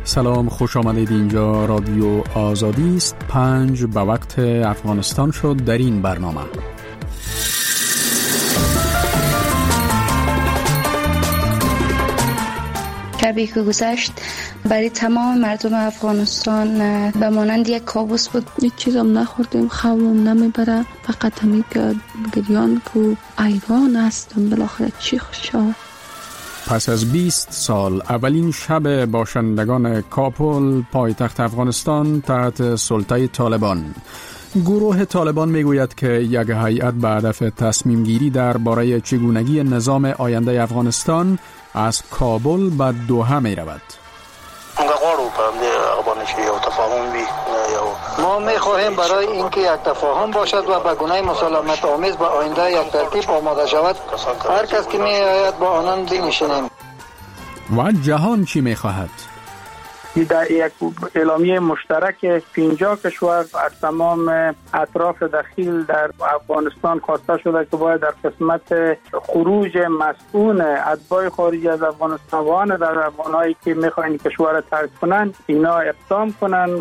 سلام، خوش آمدید. اینجا رادیو آزادی است. 5 به وقت افغانستان شد. در این برنامه شبی که گذشت برای تمام مردم افغانستان به مانند یک کابوس بود. هیچ چیزم نخوردیم، خوابم نمیبره، فقط همین که گریان که ایوان هستم بالاخره چی خوشا. پس از 20 سال اولین شب باشندگان کابل پایتخت افغانستان تحت سلطه طالبان. گروه طالبان میگوید که یک هیئت به هدف تصمیم گیری درباره چگونگی نظام آینده افغانستان از کابل به دوحه می رود. ما می‌خواهیم برای اینکه یک تفاهم باشد و به گونه مسالمت آمیز به آینده یک ترتیب آماده شود، هر کس که می‌آید با آنان بنشینیم. و جهان چی می‌خواهد؟ در یک اعلامیه مشترک 50 کشور از تمام اطراف داخل در افغانستان خواسته شده که باید در قسمت خروج مسئول اتباع خارجی از افغانستان و آن در افغانایی که میخواین کشور را ترک کنند اینا اقدام کنند.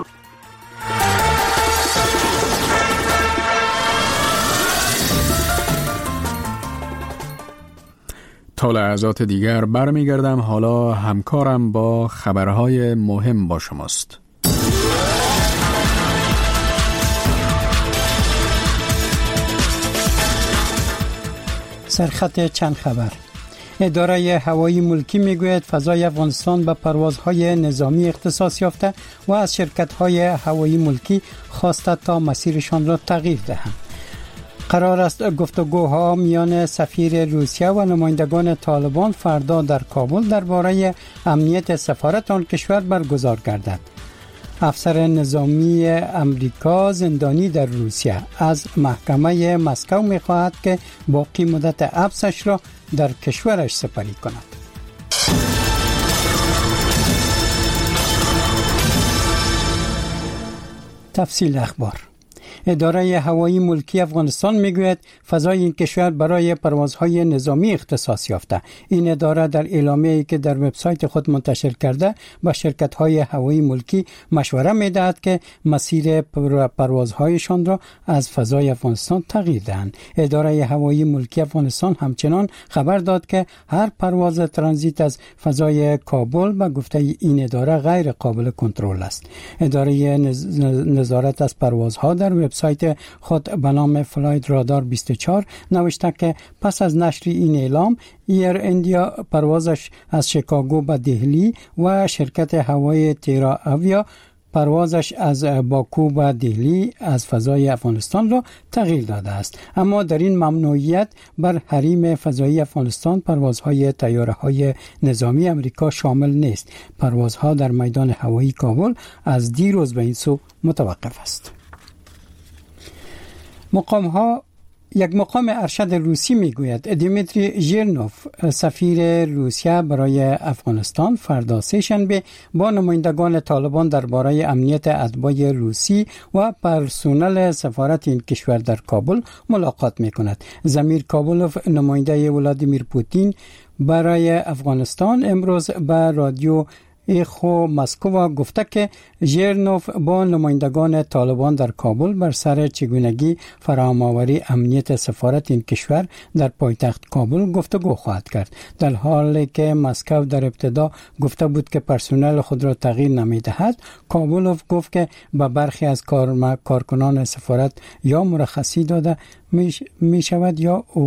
تا لحظات دیگر برمیگردم. حالا همکارم با خبرهای مهم با شماست. سرخط چند خبر. اداره هوایی ملکی میگوید فضای افغانستان به پروازهای نظامی اختصاص یافته و از شرکت‌های هوایی ملکی خواسته تا مسیرشان را تغییر دهند. قرار است گفتگوها میان سفیر روسیه و نمایندگان طالبان فردا در کابل درباره امنیت سفارت آن کشور برگزار گردد. افسر نظامی امریکا زندانی در روسیه از محکمه مسکو می‌خواهد که باقی مدت حبسش را در کشورش سپری کند. تفصیل اخبار. اداره هوایی ملکی افغانستان میگوید فضای این کشور برای پروازهای نظامی اختصاص یافته. این اداره در اعلامیه‌ای که در وبسایت خود منتشر کرده با شرکت‌های هوایی ملکی مشوره می‌دهد که مسیر پروازهایشان را از فضای افغانستان تغییر دهند. اداره هوایی ملکی افغانستان همچنان خبر داد که هر پرواز ترانزیت از فضای کابل به گفته این اداره غیر قابل کنترل است. اداره نظارت از پروازها در وبسایت خود به نام فلایت رادار 24 نوشته که پس از نشر این اعلام ایر اندیا پروازش از شیکاگو به دهلی و شرکت هوایی تیرا اویا پروازش از باکو به دهلی از فضای افغانستان را تغییر داده است. اما در این ممنوعیت بر حریم فضایی افغانستان پروازهای طیاره‌های نظامی امریکا شامل نیست. پروازها در میدان هوایی کابل از دیروز به این سو متوقف است. یک مقام ارشد روسی میگوید دیمیتری ژیرنوف سفیر روسیه برای افغانستان فردا سه‌شنبه با نمایندگان طالبان درباره امنیت اتباع روسی و پرسنل سفارت این کشور در کابل ملاقات میکند. زمیر کابلوف نماینده ولادیمیر پوتین برای افغانستان امروز به رادیو ایخو مسکو گفته که ژیرنوف با نمایندگان طالبان در کابل بر سر چگونگی فراهم‌آوری امنیت سفارت این کشور در پایتخت کابل گفتگو خواهد کرد. در حالی که مسکو در ابتدا گفته بود که پرسنل خود را تغییر نمی‌دهد، کابلوف گفت که به برخی از کارکنان سفارت یا مرخصی داده می شود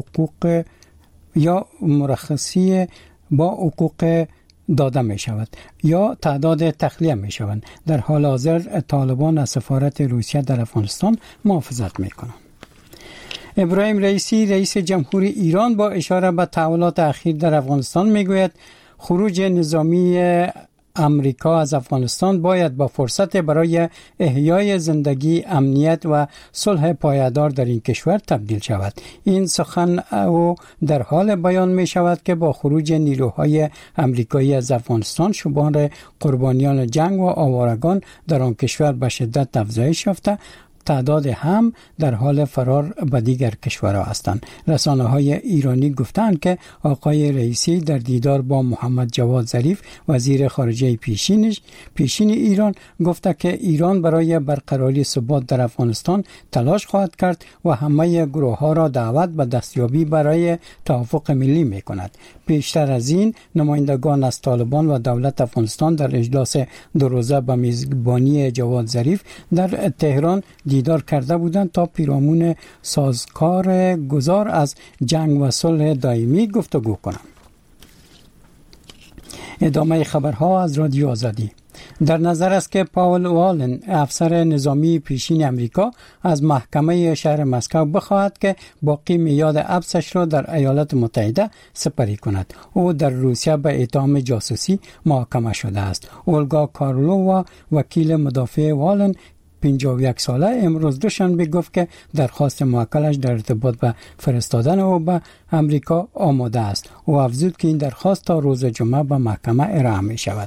یا مرخصی با حقوق داده می شود یا تعداد تخلیه می شوند. در حال حاضر طالبان از سفارت روسیه در افغانستان محافظت می کنند. ابراهیم رئیسی رئیس جمهوری ایران با اشاره به تحولات اخیر در افغانستان می گوید خروج نظامی امریکا از افغانستان باید با فرصت برای احیای زندگی، امنیت و صلح پایدار در این کشور تبدیل شود. این سخن او در حال بیان می شود که با خروج نیروهای امریکایی از افغانستان شمار قربانیان جنگ و آوارگان در آن کشور به شدت افزایش یافته تعداد هم در حال فرار به دیگر کشورها هستند. رسانه‌های ایرانی گفتند که آقای رئیسی در دیدار با محمد جواد ظریف وزیر خارجه پیشین ایران گفته که ایران برای برقراری ثبات در افغانستان تلاش خواهد کرد و همه گروه‌ها را دعوت به دستیابی برای توافق ملی می‌کند. بیشتر از این نمایندگان از طالبان و دولت افغانستان در اجلاس دو روزه به میزبانی جواد ظریف در تهران دیدار کرده بودند تا پیرامون سازگار گذار از جنگ و صلح دائمی گفتگو کنند. ادامه خبرها از رادیو آزادی. در نظر است که پاول والن افسر نظامی پیشین امریکا از محکمه شهر مسکو بخواهد که باقی میاد حبسش را در ایالات متحده سپری کند. او در روسیه به اتهام جاسوسی محاکمه شده است. اولگا کارلووا وکیل مدافع والن 51 ساله امروز دوشنبه گفت که درخواست موکلش در ارتباط به فرستادن او به امریکا آماده است. او افزود که این درخواست تا روز جمعه به محکمه ارائه می شود.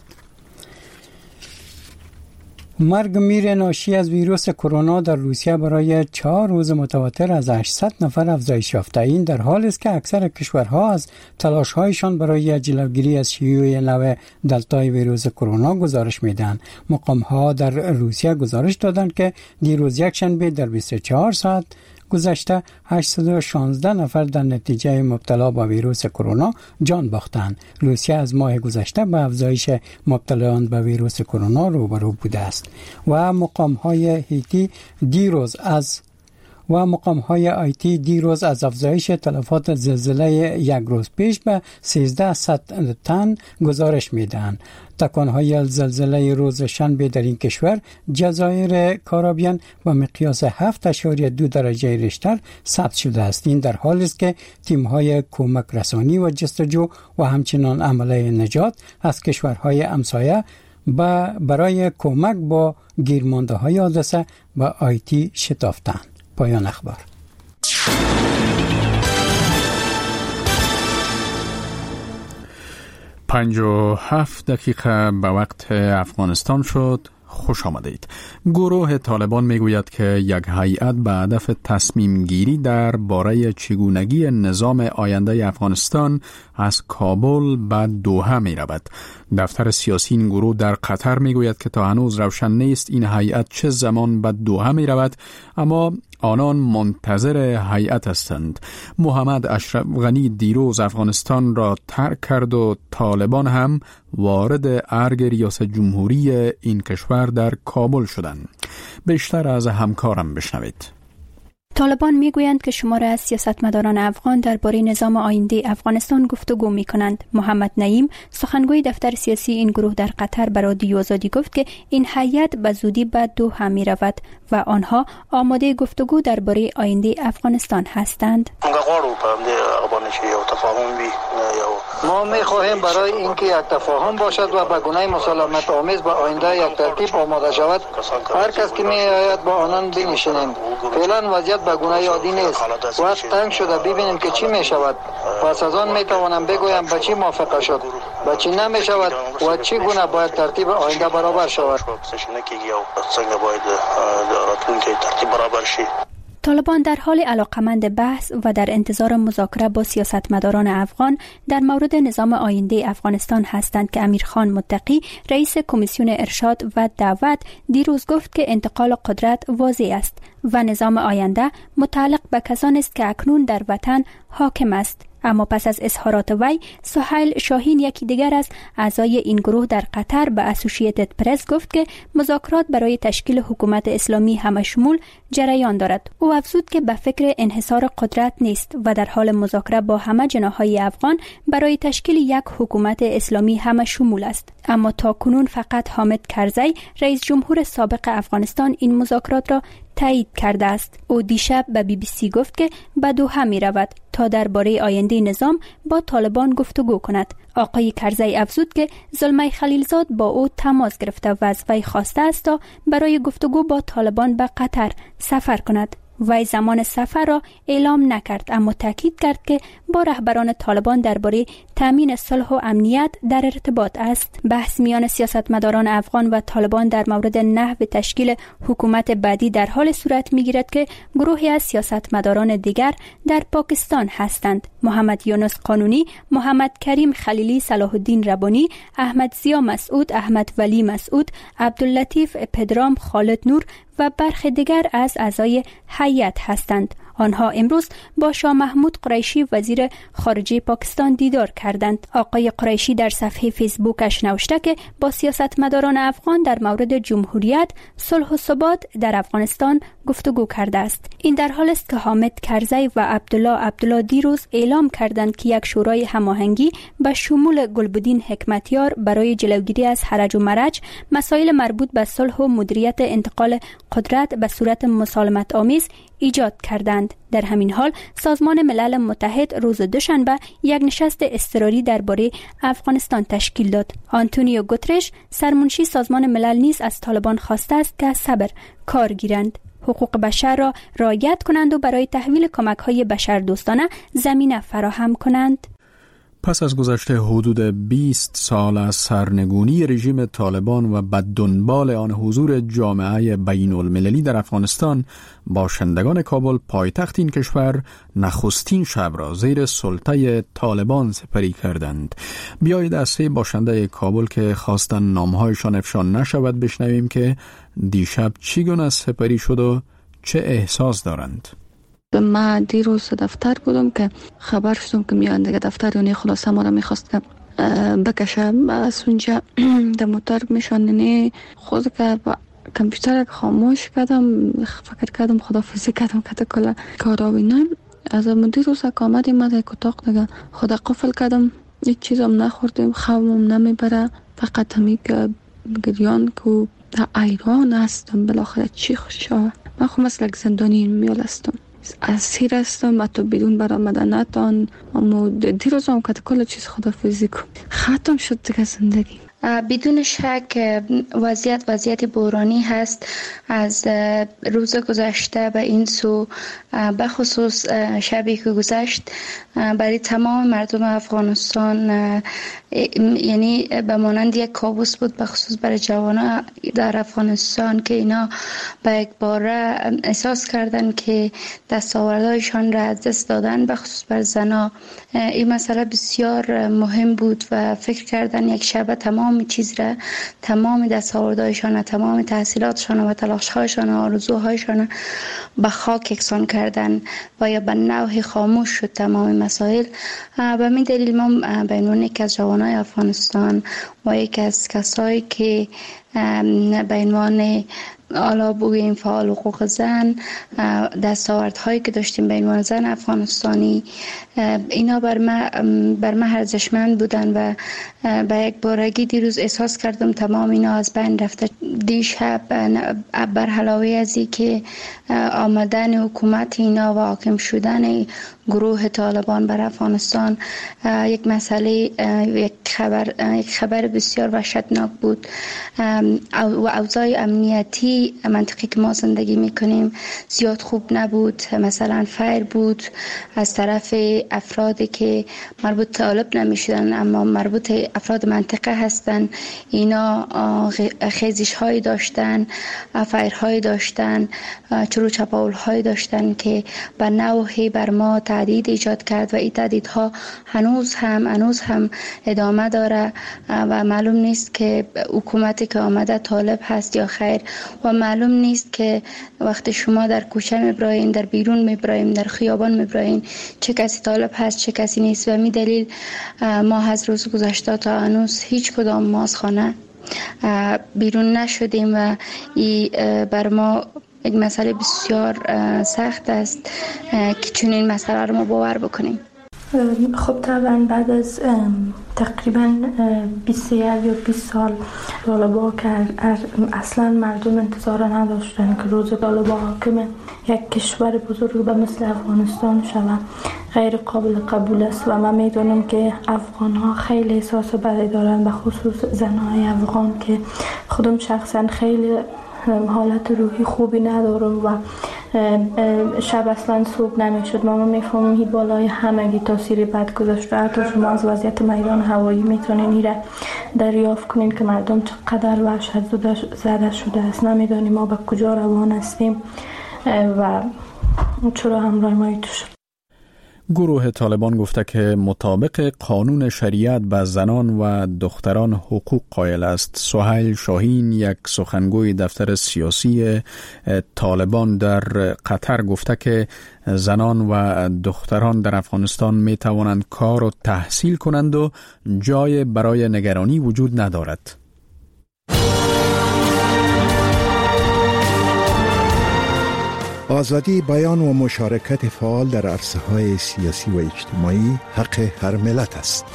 مرگ میر ناشی از ویروس کرونا در روسیه برای 4 روز متواتر از 800 نفر افزایش یافته. این در حالی است که اکثر کشورها از تلاش‌هایشان برای جلوگیری از شیوع نو دلتای ویروس کرونا گزارش میدن. مقام‌ها در روسیه گزارش دادند که دیروز یکشنبه در 24 ساعت گذشته 816 نفر در نتیجه مبتلا به ویروس کرونا جان باختند. روسیه از ماه گذشته به افزایش مبتلایان به ویروس کرونا روبرو بوده است و مقام‌های آیتی دیروز از افزایش تلفات زلزله یک روز پیش به 1300 تن گزارش میدهند. تکانهای زلزله روز شنبه در این کشور جزایر کارابیان به مقیاس 7.2 درجه ریشتر ثبت شده است. این در حالی است که تیم‌های کمک رسانی و جستجو و همچنین عمله نجات از کشورهای همسایه برای کمک با گیرمانده‌های حادثه به آیتی شتافتند. پایان اخبار. پنج و 7 دقیقه به وقت افغانستان شد. خوش آمدید. گروه طالبان میگوید که یک هیئت به هدف تصمیم گیری در باره چگونگی نظام آینده افغانستان از کابل به دوحه می رود. دفتر سیاسی این گروه در قطر میگوید که تا هنوز روشن نیست این هیئت چه زمان به دوحه می رود، اما آنان منتظر هیئت هستند. محمد اشرف غنی دیروز افغانستان را ترک کرد و طالبان هم وارد ارگ ریاست جمهوری این کشور در کابل شدند. بیشتر از همکارم بشنوید. طالبان میگویند که شماری از سیاستمداران افغان درباره نظام آینده افغانستان گفتگو میکنند. محمد نعیم سخنگوی دفتر سیاسی این گروه در قطر به رادیو آزادی گفت که این هیئت به زودی به دوحه می رود و آنها آماده گفتگو درباره آینده افغانستان هستند. ما می‌خواهیم برای اینکه یک تفاهم باشد و به گونه مسالمت آمیز به آینده یک ترتیب آماده شود، هر کس که می‌آید با آنان بنشینیم. فعلا وضعیت به گونه عادی نیست. وقت تنگ شده ببینیم که چی می‌شود. پس از آن می‌توانم بگویم به چی موافقه شد، به چی نمی‌شود و چی گونه باید ترتیب آینده برابر شود. طالبان در حال علاقمند بحث و در انتظار مذاکره با سیاستمداران افغان در مورد نظام آینده افغانستان هستند که امیرخان متقی رئیس کمیسیون ارشاد و دعوت دیروز گفت که انتقال قدرت واضح است و نظام آینده متعلق به کسانی است که اکنون در وطن حاکم است. اما پس از اظهارات وی، سهیل شاهین یکی دیگر از اعضای این گروه در قطر به اسوسییتد پرس گفت که مذاکرات برای تشکیل حکومت اسلامی همشمول جریان دارد. او افزود که به فکر انحصار قدرت نیست و در حال مذاکره با همه جناح‌های افغان برای تشکیل یک حکومت اسلامی همشمول است. اما تاکنون فقط حامد کرزی رئیس جمهور سابق افغانستان این مذاکرات را تایید کرده است. او دیشب به BBC گفت که به دوحه می رود تا درباره آینده نظام با طالبان گفتگو کند. آقای کرزی افزود که زلمه خلیلزاد با او تماس گرفته و از وی خواسته است تا برای گفتگو با طالبان به قطر سفر کند. وی زمان سفر را اعلام نکرد، اما تاکید کرد که با رهبران طالبان درباره تامین صلح و امنیت در ارتباط است. بحث میان سیاستمداران افغان و طالبان در مورد نحو تشکیل حکومت بعدی در حال صورت میگیرد که گروهی از سیاستمداران دیگر در پاکستان هستند: محمد یونس قانونی، محمد کریم خلیلی، صلاح الدین ربانی، احمد ضیا مسعود، احمد ولی مسعود، عبداللطیف پدرام، خالد نور و برخی دیگر از اعضای هیئت هستند. آنها امروز با شاه محمود قریشی وزیر خارجه پاکستان دیدار کردند. آقای قریشی در صفحه فیسبوکش نوشته که با سیاستمداران افغان در مورد جمهوریت، صلح و ثبات در افغانستان گفتگو کرده است. این در حال است که حامد کرزی و عبدالله دیروز اعلام کردند که یک شورای هماهنگی به شمول گلبدین حکمتیار برای جلوگیری از هرج و مرج مسائل مربوط به صلح و مدیریت انتقال قدرت به صورت مسالمت آمیز ایجاد کردند. در همین حال سازمان ملل متحد روز دوشنبه یک نشست اضطراری درباره افغانستان تشکیل داد. آنتونیو گوترش سرمنشی سازمان ملل نیز از طالبان خواسته است که صبر کار گیرند، حقوق بشر را رعایت کنند و برای تحویل کمک‌های بشردوستانه زمینه فراهم کنند. پس از گذشته حدود 20 سال از سرنگونی رژیم طالبان و بددنبال آن حضور جامعه بین المللی در افغانستان، باشندگان کابل پایتخت این کشور نخستین شب را زیر سلطه طالبان سپری کردند. بیایید از سه باشنده کابل که خواستن نامهایشان افشا نشود بشنویم که دیشب چگونه سپری شد و چه احساس دارند. ما دیروز دفتر بودم که خبر شدم که میان دیگه دفتر یعنی خلاصه ما را میخواست که بکشم. از اونجا در موتور میشاننی خود که با کامپیوتر خاموش کردم، فکر کردم خدافظی کردم که کل کارا و اینا. از دیروز که آمدیم از یک اتاق دیگه خدا قفل کردم، هیچ چیزم نخوردیم، خوابم نمیبره، فقط همی که گریان که در ایران هستم بالاخره چی خوشا. من خود مثل یک زندانی میال هستم، اسیر هستم، حتی بدون برآمدن نتان. اما دیروز هم که کل چیز خدافظی کن ختم شد دیگه زندگی. بدون شک وضعیت بحرانی هست. از روز گذشته به این سو، به خصوص شبی که گذشت، برای تمام مردم افغانستان یعنی به مانند یک کابوس بود، به خصوص برای جوانان در افغانستان که اینا به یک باره احساس کردن که دستاوردهایشان را از دست دادن، به خصوص بر زنها. این مسئله بسیار مهم بود و فکر کردن یک شب تمام چیز را، تمام دستاوردهایشان، تمام تحصیلاتشان و تلاش‌هایشان و آرزوهایشان به خاک یکسان کردن و یا به نوعی خاموش شد تمام مسائل. به این دلیل ما به عنوان یک از جوانای افغانستان و یک از کسایی که به عنوان حالا بگوییم فعال حقوق زن، دستاوردهایی که داشتیم به عنوان زن افغانستانی، اینا بر من ارزشمند بودن و به یک بارگی دیروز احساس کردم تمام اینا از بین رفته. دیشب بر علاوه از این که آمدن حکومت اینا و حاکم شدن گروه طالبان بر افغانستان یک مسئله، یک خبر بسیار وحشتناک بود و اوضاع امنیتی منطقی که ما زندگی میکنیم زیاد خوب نبود. مثلا فیر بود از طرف افرادی که مربوط طالب نمیشدن اما مربوط افراد منطقه هستن. اینا خیزش هایی داشتن، فیرهایی داشتن، چرو چپاول هایی داشتن که به نوعی بر ما تهدید ایجاد کرد و این تهدیدها هنوز هم ادامه داره و معلوم نیست که حکومتی که آمده طالب هست یا خیر و معلوم نیست که وقتی شما در کوچه میبراین، در بیرون میبراین، در خیابان میبراین، چه کسی طالب هست چه کسی نیست. و می دلیل ما از روز گذشته تا هنوز هیچ کدام ما از خانه بیرون نشدیم و این بر ما یک مسئله بسیار سخت است که چون این مسئله رو ما باور بکنیم. خب طبعا بعد از تقریبا 21 یا 20 سال طالبان که اصلا مردم انتظار نداشتن که روز طالبان حاکم یک کشور بزرگ به مثل افغانستان شود غیر قابل قبول است و من میدونم که افغان ها خیلی احساس بدی دارن، به خصوص زنهای افغان که خودم شخصا خیلی حالت روحی خوبی ندارم و شب اصلا صبح نمیشد. ما میفهمیم این بالای همگی تاثیر بد گذاشته. حتی شما از وضعیت میدان هوایی میتونین ایره دریافت کنین که مردم چقدر وحشت زده شده است. نمیدانیم ما به کجا روان هستیم و چرا همراه ما شد. گروه طالبان گفته که مطابق قانون شریعت به زنان و دختران حقوق قائل است. سهیل شاهین، یک سخنگوی دفتر سیاسی طالبان در قطر، گفته که زنان و دختران در افغانستان می توانند کار و تحصیل کنند و جای برای نگرانی وجود ندارد. آزادی بیان و مشارکت فعال در عرصه‌های سیاسی و اجتماعی حق هر ملت است.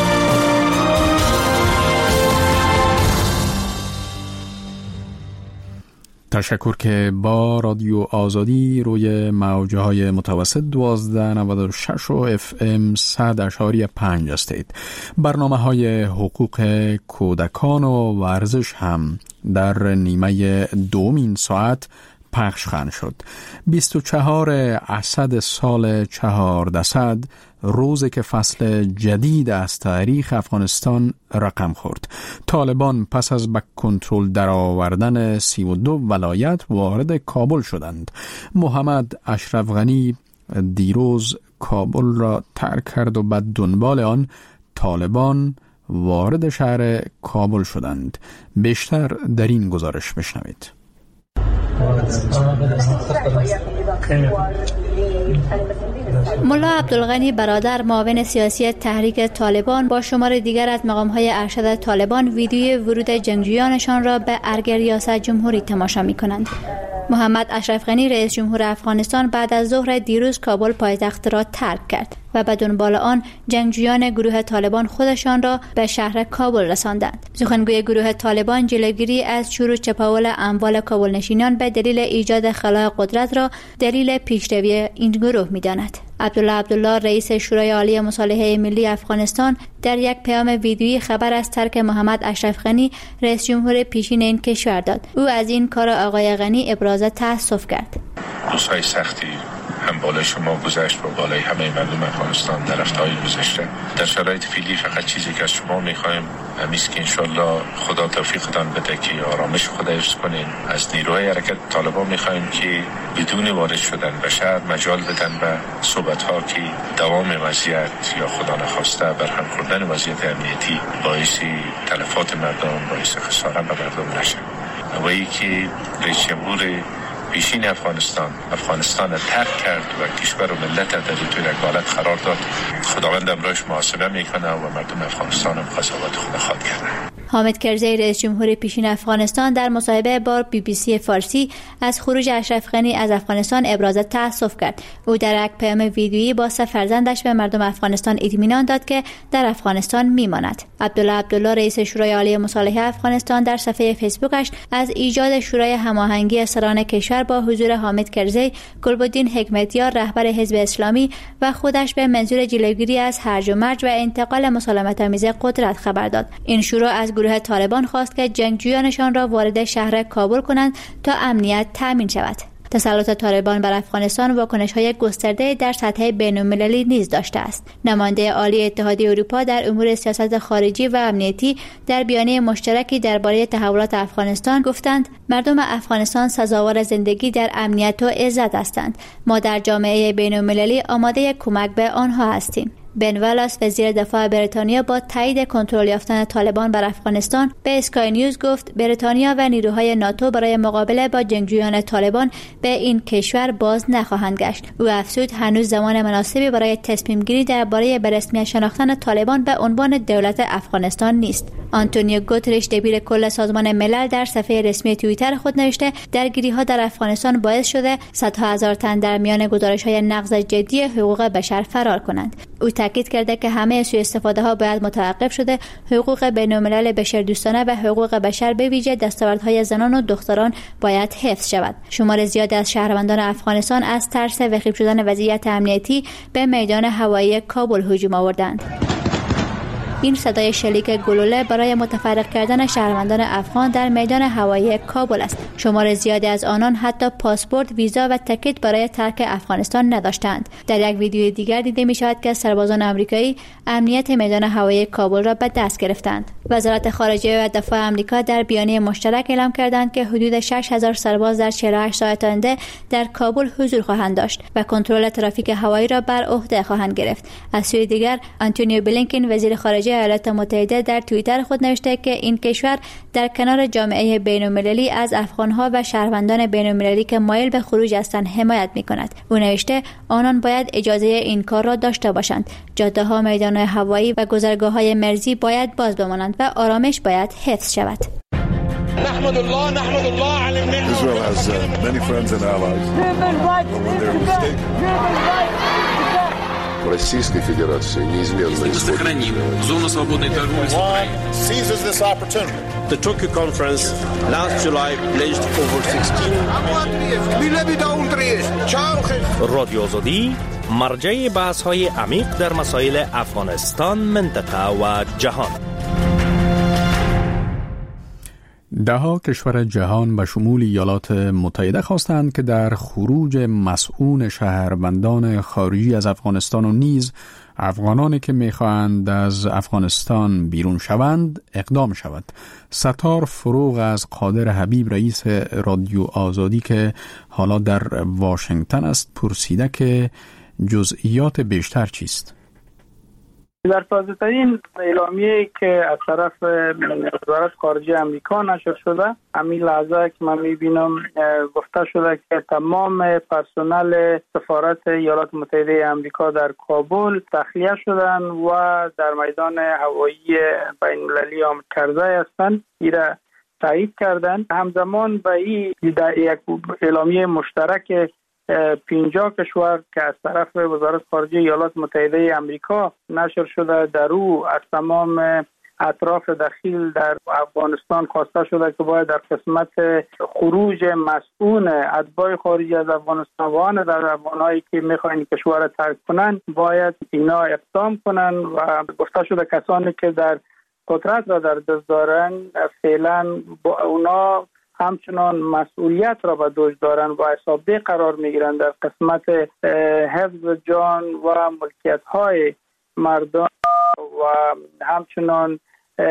تشکر که با رادیو آزادی روی موج‌های متوسط 1296 و FM 100.5 هستید. برنامه‌های حقوق کودکان و ورزش هم در نیمه دومین ساعت پخش خواهد شد. 24 اسد سال 1400 روزی که فصل جدید از تاریخ افغانستان رقم خورد. طالبان پس از به کنترل درآوردن 32 ولایت وارد کابل شدند. محمد اشرف غنی دیروز کابل را ترک کرد و به دنبال آن طالبان وارد شهر کابل شدند. بیشتر در این گزارش بشنوید. ملا عبدالغنی برادر، معاون سیاسی تحریک طالبان، با شمار دیگر از مقام‌های ارشد طالبان ویدیوی ورود جنگجویانشان را به ارگ ریاست جمهوری تماشا می‌کنند. محمد اشرف غنی رئیس جمهور افغانستان بعد از ظهر دیروز کابل پایتخت را ترک کرد و به دنبال آن جنگجویان گروه طالبان خودشان را به شهر کابل رساندند. سخنگوی گروه طالبان جلوگیری از چور و چپاول اموال کابل نشینان به دلیل ایجاد خلأ قدرت را دلیل پیشروی این گروه می‌داند. عبدالله رئیس شورای عالی مصالحه ملی افغانستان در یک پیام ویدیویی خبر از ترک محمد اشرف غنی رئیس جمهور پیشین این کشور داد. او از این کار آقای غنی ابراز تأسف کرد. روزهای سختی هم بالای شما گذشت و بالای همه مردم افغانستان در هفته‌های گذشته. در شرایط فعلی فقط چیزی که از شما می‌خوایم همیست که انشالله خدا توفیقتان بده که آرامش خود حفظ کنین. از نیروهای حرکت طالبان می‌خوایم که بدون وارد شدن به شهر مجال بدن به صحبت‌ها که دوام وضعیت یا خدا نخواسته برهم خوردن وضعیت امنیتی باعث تلفات مردم، باعث خسارت به مردم نشه. و اینکه رئیس جمهور پیشین افغانستان ترک کرد و کشور و ملت در توی یک حالت قرار داد. خداوند امروز محاسبه میکنه و مردم افغانستان هم قضاوت خود خواهد کرد. حامد کرزی رئیس جمهور پیشین افغانستان در مصاحبه با BBC فارسی از خروج اشرف غنی از افغانستان ابراز تأسف کرد. او در یک پیام ویدیویی با فرزندش به مردم افغانستان اطمینان داد که در افغانستان میماند. عبدالله رئیس شورای عالی مصالحه افغانستان در صفحه فیسبوکش از ایجاد شورای هماهنگی سران کشور با حضور حامد کرزی، گلبدین حکمتیار رهبر حزب اسلامی و خودش به منظور جلوگیری از هرج و مرج و انتقال مسالمت‌آمیز قدرت خبر داد. این شورا از گروه طالبان خواست که جنگجویانشان را وارد شهر کابل کنند تا امنیت تامین شود. تسلط طالبان بر افغانستان واکنش‌های گسترده در سطح بین‌المللی نیز داشته است. نماینده عالی اتحادیه اروپا در امور سیاست خارجی و امنیتی در بیانیه مشترکی درباره تحولات افغانستان گفتند مردم افغانستان سزاوار زندگی در امنیت و عزت هستند. ما در جامعه بین‌المللی آماده کمک به آنها هستیم. بن والاس وزیر دفاع بریتانیا با تایید کنترل یافتن طالبان بر افغانستان به اسکای نیوز گفت بریتانیا و نیروهای ناتو برای مقابله با جنگجویان طالبان به این کشور باز نخواهند گشت. او افزود هنوز زمان مناسبی برای تصمیم گیری درباره به رسمیت شناختن طالبان به عنوان دولت افغانستان نیست. آنتونیو گوترش دبیر کل سازمان ملل در صفحه رسمی توییتر خود نوشته درگیری‌ها در افغانستان باعث شده صدها هزار تن در میان گزارش‌های نقض جدی حقوق بشر فرار کنند. او تاکید کرده که همه سوء استفاده ها باید متوقف شده، حقوق بین‌الملل بشردوستانه و حقوق بشر به ویژه دستاوردهای زنان و دختران باید حفظ شود. شمار زیادی از شهروندان افغانستان از ترس وخیم شدن وضعیت امنیتی به میدان هوایی کابل هجوم آوردند. این صدای شلیک گلوله برای متفرق کردن شهروندان افغان در میدان هوایی کابل است. شمار زیادی از آنان حتی پاسپورت، ویزا و تکت برای ترک افغانستان نداشتند. در یک ویدیو دیگر دیده می شود که سربازان آمریکایی امنیت میدان هوایی کابل را به دست گرفتند. وزارت خارجه و دفاع آمریکا در بیانیه مشترک اعلام کردند که حدود 6000 سرباز در 48 ساعت آینده در کابل حضور خواهند داشت و کنترل ترافیک هوایی را بر عهده خواهند گرفت. از سوی دیگر آنتونیو بلینکن وزیر خارجه ایالات متحده در توییتر خود نوشته که این کشور در کنار جامعه بین‌المللی از افغان‌ها و شهروندان بین‌المللی که مایل به خروج هستند حمایت می‌کند. او نوشته آنان باید اجازه این کار را داشته باشند. جاده‌ها، میدان‌های هوایی و گذرگاه‌های مرزی باید باز بمانند و آرامش باید حفظ شود. نحمد الله على النعمة. Israel has many friends and allies. Российской Федерации неизменно сохраним зону свободной торговли с Украиной. Seizes this opportunity. The Tokyo conference last July pledged over 16 رادیو آزادی مرجع بحث‌های عمیق در مسائل افغانستان، منطقه و جهان. ده‌ها کشور جهان به شمول ایالات متحده خواستند که در خروج مسئول شهروندان خارجی از افغانستان و نیز افغانانی که می‌خواهند از افغانستان بیرون شوند اقدام شود. ستار فروغ از قادر حبیب رئیس رادیو آزادی که حالا در واشنگتن است پرسیده که جزئیات بیشتر چیست؟ در تازه‌ترین اعلامیه‌ای که از طرف وزارت خارجه آمریکا نشر شده، همین لحظه که من می‌بینم گفته شده که تمام پرسنل سفارت ایالات متحده آمریکا در کابل تخلیه شدن و در میدان هوایی بین‌المللی آمد کرده هستند. این را تایید کردند. همزمان به این یک اعلامیه مشترک 50 کشور که از طرف وزارت خارجه ایالات متحده آمریکا نشر شده، در او از تمام اطراف دخیل در افغانستان خواسته شده که باید در قسمت خروج مسئول اتباع خارجی از افغانستان و آن در افغانایی که میخواین کشور را ترک کنند باید اینا اقدام کنند و گفته شده کسانی که در قدرت را در دست دارند فعلا با اونا همچنان مسئولیت را به دوش دارند و حسابدهی قرار میگیرند در قسمت حفظ جان و ملکیت های مردم و همچنان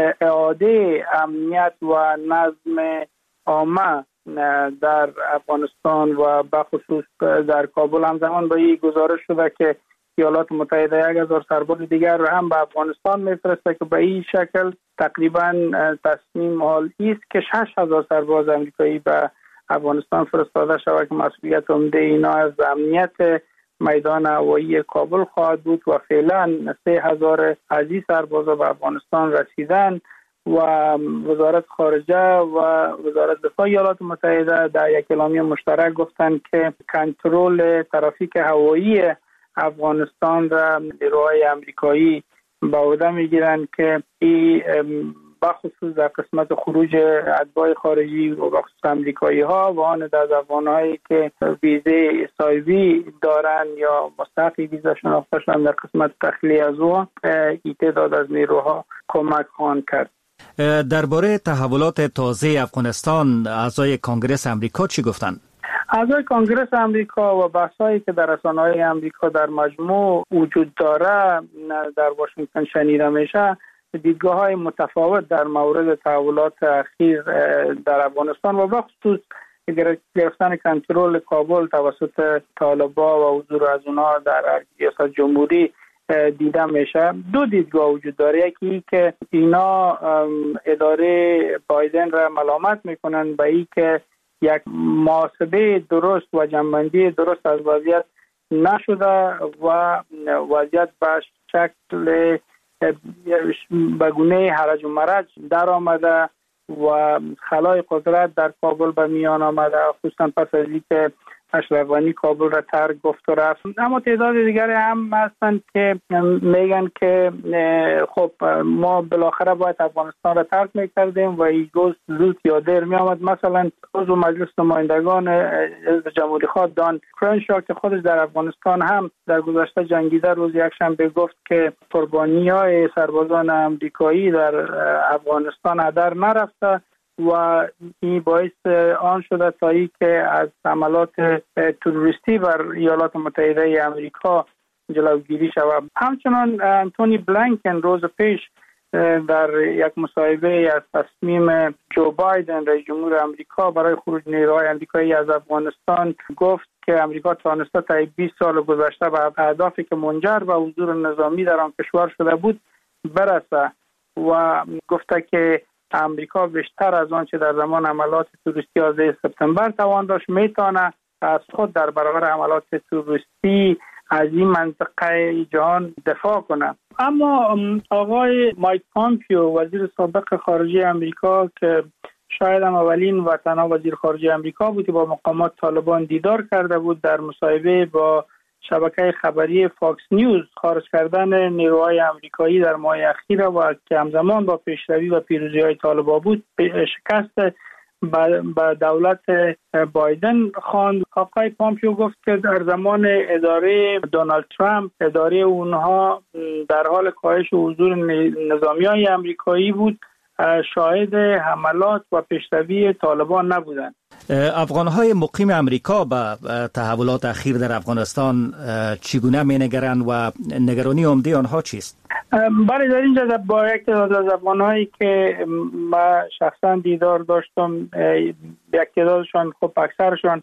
اعاده امنیت و نظم عامه در افغانستان و بخصوص در کابل. همزمان با این گزارش شده که ایالات متحده 1000 سرباز دیگر را هم به افغانستان میفرسته که به این شکل تقریبا تصمیم حال است که 6000 سرباز آمریکایی به افغانستان فرستاده شود که مسئولیت عمده اینا از امنیت میدان هوایی کابل خواهد بود و فعلا 3000 از این سربازا به افغانستان رسیدن و وزارت خارجه و وزارت دفاع ایالات متحده در یک اعلامیه مشترک گفتند که کنترل ترافیک هوایی افغانستان را نیروهای آمریکایی به عهده میگیرند که این بخصوص در قسمت خروج اتباع خارجی و بخصوص آمریکایی ها و آن از افغانهایی که ویزه سایوی دارند یا مستحق ویزا شناخته شدند در قسمت تخلیه از او این تعداد از نیروها کمک خواهند کرد. درباره تحولات تازه افغانستان اعضای کنگره آمریکا چی گفتند؟ اعضای کنگره آمریکا و بحثایی که در رسانه‌های آمریکا در مجموع وجود داره در واشنگتن شنیده میشه، دیدگاه‌های متفاوت در مورد تحولات اخیر در افغانستان و بخصوص گرفتن کنترل کابل توسط طالبان و حضور از اونها در ریاست جمهوری دیده میشه. دو دیدگاه وجود داره، یکی که اینا اداره بایدن را ملامت میکنن به این که یک محاسبه درست و جنبندی درست از وضعیت نشده و وضعیت به شکل به گونه هرج و مرج در آمده و خلای قدرت در کابل به میان آمده، خصوصا پس از اینکه اشرف غنی کابل را ترک گفت و رفت. اما تعداد دیگری هم هستند که میگن که خب ما بالاخره باید افغانستان را ترک میکردیم و این روز زود یا دیر می آمد. مثلا عضو مجلس نمایندگان حزب جمهوری خواه دان کرنشا که خودش در افغانستان هم در گذشته جنگیده روز یکشنبه گفت که قربانی‌های سربازان امریکایی در افغانستان هدر نرفته و این باعث آن شده تا ای که از حملات تروریستی بر ایالات متحده امریکا جلوگیری شود. همچنان انتونی بلینکن روز پیش در یک مصاحبه از تصمیم جو بایدن رئیس جمهور امریکا برای خروج نیروهای امریکایی از افغانستان گفت که امریکا توانسته تا 20 سال گذشته به اهدافی که منجر به حضور نظامی در آن کشور شده بود برسه و گفته که امریکا بیشتر از آنچه در زمان حملات تروریستی 11 سپتامبر توان داشت میتونه از خود در برابر حملات تروریستی از این منطقه جهان دفاع کنه. اما آقای مایک پامپیو وزیر سابق خارجه امریکا که شاید هم اولین و تنها وزیر خارجه امریکا بود که با مقامات طالبان دیدار کرده بود، در مصاحبه با شبکه خبری فاکس نیوز خارج کردن نیروهای امریکایی در ماه اخیر و که همزمان با پیشروی و پیروزی‌های طالبان بود شکست به دولت بایدن خواند. آقای پامپیو گفت که در زمان اداره دونالد ترامپ اداره اونها در حال کاهش حضور نظامی‌های امریکایی بود، شاهد حملات و پیشروی طالبان نبودند. افغان‌های مقیم امریکا به تحولات اخیر در افغانستان چگونه می‌نگرند و نگرانی عمده آنها چیست؟ بله، در اینجا با یک تعداد از افغان‌هایی که ما شخصا دیدار داشتم، یک تعدادشان خب اکثرشان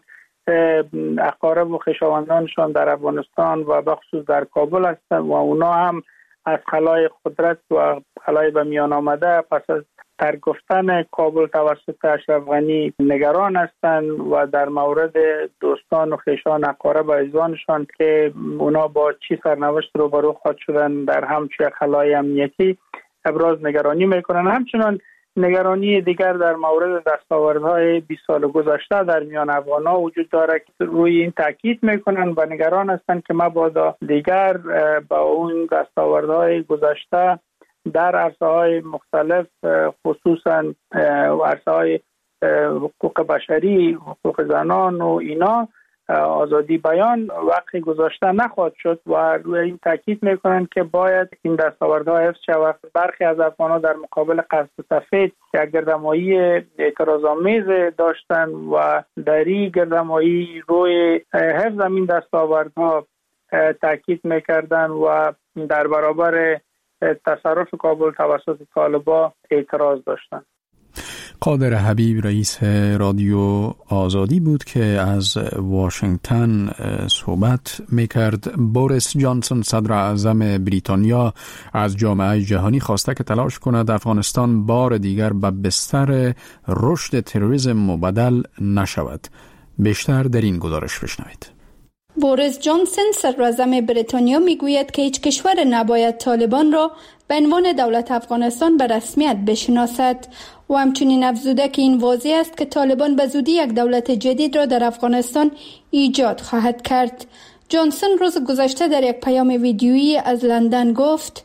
اقارب و خویشاوندانشان در افغانستان و بخصوص در کابل هستند و اونا هم از خلای قدرت و خلای به میان آمده پس از ترک گفتن کابل توسط اشرف غنی نگران هستند و در مورد دوستان و خویشان اقارب و عزیزانشان که اونا با چی سرنوشت روبرو خواهد شدن در همچین خلای امنیتی ابراز نگرانی میکنن. همچنان نگرانی دیگر در مورد دستاوردهای 20 سال گذشته در میان افغان‌ها وجود داره که روی این تاکید میکنن و نگران هستند که مبادا دیگر با اون دستاوردهای گذشته در عرصه‌های مختلف خصوصا عرصه‌های حقوق بشری، حقوق زنان و اینا، آزادی بیان وقتی گذاشته نخواهد شد و روی این تاکید میکنن که باید این دستاوردها حفظ شود. برخی از افغان‌ها در مقابل قصد سفید که گردهمایی اعتراض‌آمیز داشتن و در این گردهمایی روی حفظ این دستاوردها تاکید میکردن و در برابر تصرف کابل توسط طالبان اعتراض داشتند. قادر حبیب رئیس رادیو آزادی بود که از واشنگتن صحبت میکرد. بوریس جانسون صدر اعظم بریتانیا از جامعه جهانی خواسته که تلاش کند افغانستان بار دیگر به بستر رشد تروریسم مبدل نشود. بیشتر در این گزارش بشنوید. بوریس جانسون صدر اعظم بریتانیا میگوید که هیچ کشور نباید طالبان را به عنوان دولت افغانستان به رسمیت بشناسد و همچنین افزوده که این واضح است که طالبان به زودی یک دولت جدید را در افغانستان ایجاد خواهد کرد. جانسون روز گذشته در یک پیام ویدیویی از لندن گفت: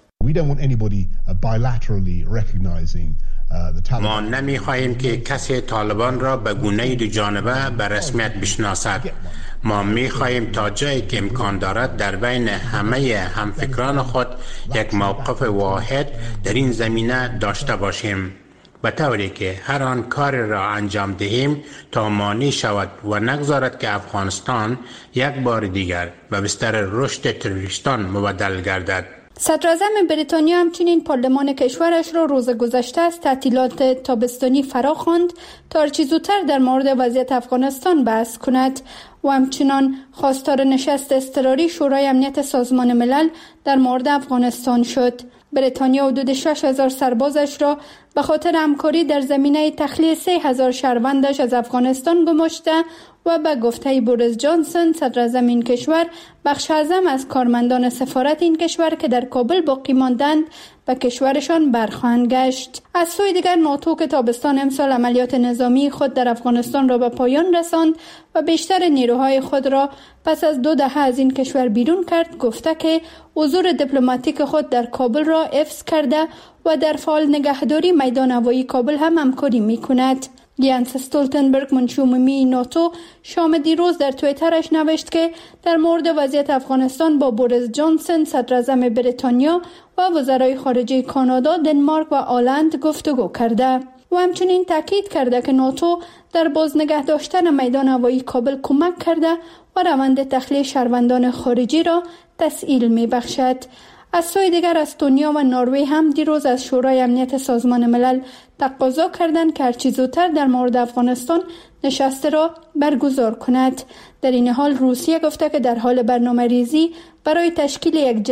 ما نمی‌خواهیم که کسی طالبان را به گونه دو جانبه به رسمیت بشناسد. ما می‌خواهیم تا جایی که امکان دارد در بین همه همفکران خود یک موقف واحد در این زمینه داشته باشیم، به طوری که هر آن کار را انجام دهیم تا مانع شود و نگذارد که افغانستان یک بار دیگر به بستر رشد تروریستان مبدل گردد. صدر اعظم بریتانیا همچنین پارلمان کشورش را روز گذشته از تعطیلات تابستانی فرا خواند تا هرچه زودتر در مورد وضعیت افغانستان بحث کند و همچنان خواستار نشست اضطراری شورای امنیت سازمان ملل در مورد افغانستان شد. بریتانیا حدود 6,000 سربازش را به خاطر همکاری در زمینه تخلیه 3,000 شهروندش از افغانستان گماشته و به گفته بوریس جانسون صدر اعظم این کشور، بخش اعظم از کارمندان سفارت این کشور که در کابل باقی ماندند به کشورشان برخواهند گشت. از سوی دیگر ناتو که تابستان امسال عملیات نظامی خود در افغانستان را به پایان رساند و بیشتر نیروهای خود را پس از 2 دهه از این کشور بیرون کرد، گفته که حضور دیپلماتیک خود در کابل را حفظ کرده و در فعال نگهداری میدان هوایی کابل هم همکاری می‌کند. یانس استولتنبرگ منشی عمومی ناتو شام دیروز در توییترش نوشت که در مورد وضعیت افغانستان با بوریس جانسون صدر اعظم بریتانیا و وزرای خارجه کانادا، دنمارک و آلند گفتگو کرده و همچنین تاکید کرده که ناتو در بازنگه داشتن میدان هوایی کابل کمک کرده و روند تخلیه شهروندان خارجی را تسهیل می‌بخشد. از سوی دیگر استونیا و نروژ هم دیروز از شورای امنیت سازمان ملل تقاضا کردند که هرچه زودتر در مورد افغانستان نشست را برگزار کند. در این حال روسیه گفته که در حال برنامه‌ریزی برای تشکیل یک